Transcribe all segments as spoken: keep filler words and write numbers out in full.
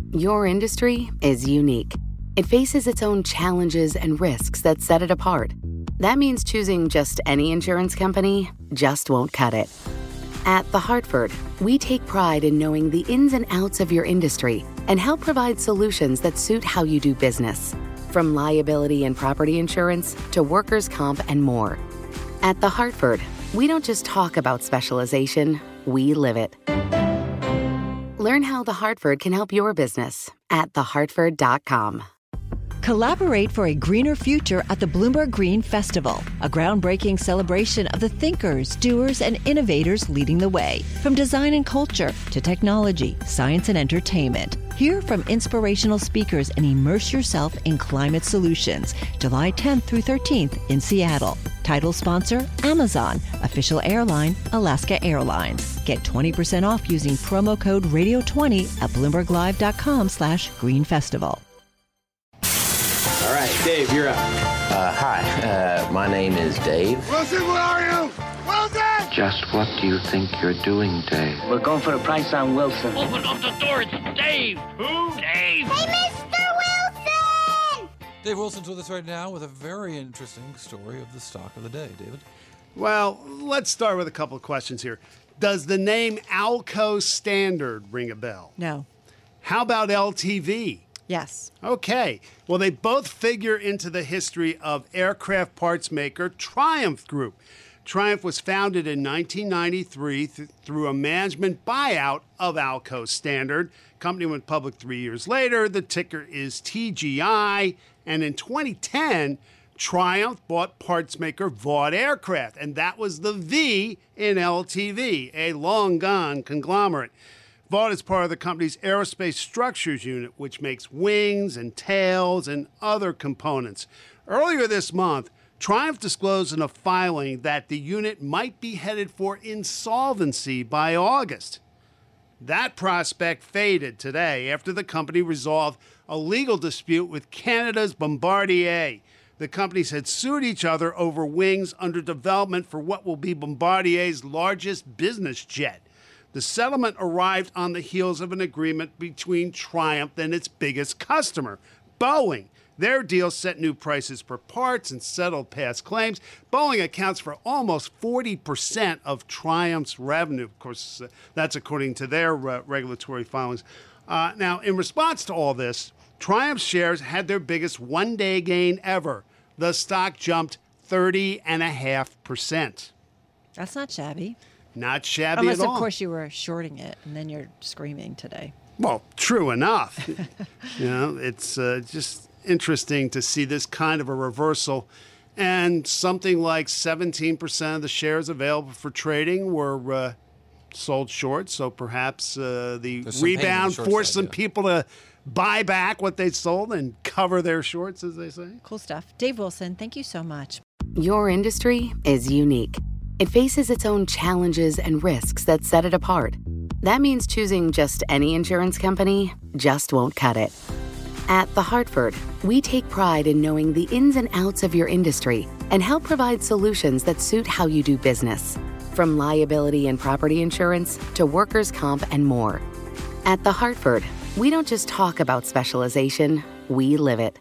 Your industry is unique. It faces its own challenges and risks that set it apart. That means choosing just any insurance company just won't cut it. At The Hartford, we take pride in knowing the ins and outs of your industry and help provide solutions that suit how you do business. From liability and property insurance to workers' comp and more. At The Hartford, we don't just talk about specialization, we live it. Learn how The Hartford can help your business at the hartford dot com. Collaborate for a greener future at the Bloomberg Green Festival, a groundbreaking celebration of the thinkers, doers, and innovators leading the way. From design and culture to technology, science, and entertainment. Hear from inspirational speakers and immerse yourself in climate solutions. July tenth through thirteenth in Seattle. Title sponsor, Amazon. Official airline, Alaska Airlines. Get twenty percent off using promo code radio twenty at bloomberg live dot com slash green festival. All right, Dave, you're up. Uh, hi, uh, my name is Dave. Wilson, where are you? Wilson! Just what do you think you're doing, Dave? We're going for the price on Wilson. Open up the door, it's Dave! Who? Dave! Hey, Mister Wilson! Dave Wilson's with us right now with a very interesting story of the stock of the day. David? Well, let's start with a couple of questions here. Does the name Alco Standard ring a bell? No. How about L T V? Yes. Okay. Well, they both figure into the history of aircraft parts maker Triumph Group. Triumph was founded in nineteen ninety-three th- through a management buyout of Alco Standard. Company went public three years later. The ticker is T G I. And in twenty ten, Triumph bought parts maker Vought Aircraft. And that was the V in L T V, a long-gone conglomerate. Vought is part of the company's aerospace structures unit, which makes wings and tails and other components. Earlier this month, Triumph disclosed in a filing that the unit might be headed for insolvency by August. That prospect faded today after the company resolved a legal dispute with Canada's Bombardier. The companies had sued each other over wings under development for what will be Bombardier's largest business jet. The settlement arrived on the heels of an agreement between Triumph and its biggest customer, Boeing. Their deal set new prices for parts and settled past claims. Boeing accounts for almost forty percent of Triumph's revenue. Of course, uh, that's according to their uh, regulatory filings. Uh, now, in response to all this, Triumph shares had their biggest one-day gain ever. The stock jumped thirty point five percent. That's not shabby. Not shabby Unless, at all. Unless, of course, you were shorting it, and then you're screaming today. Well, true enough. You know, it's uh, just interesting to see this kind of a reversal. And something like seventeen percent of the shares available for trading were uh, sold short. So perhaps uh, the rebound forced some people to buy back what they sold and cover their shorts, as they say. Cool stuff. Dave Wilson, thank you so much. Your industry is unique. It faces its own challenges and risks that set it apart. That means choosing just any insurance company just won't cut it. At The Hartford, we take pride in knowing the ins and outs of your industry and help provide solutions that suit how you do business. From liability and property insurance to workers' comp and more. At The Hartford, we don't just talk about specialization, we live it.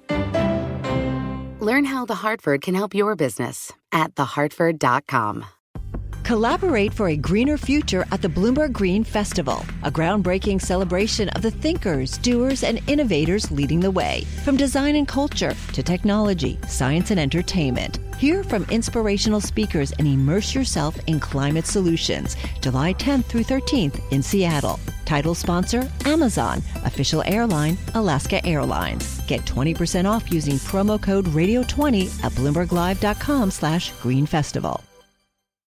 Learn how The Hartford can help your business at the hartford dot com. Collaborate for a greener future at the Bloomberg Green Festival, a groundbreaking celebration of the thinkers, doers, and innovators leading the way. From design and culture to technology, science, and entertainment. Hear from inspirational speakers and immerse yourself in climate solutions. July tenth through thirteenth in Seattle. Title sponsor, Amazon. Official airline, Alaska Airlines. Get twenty percent off using promo code radio twenty at bloomberg live dot com slash green festival.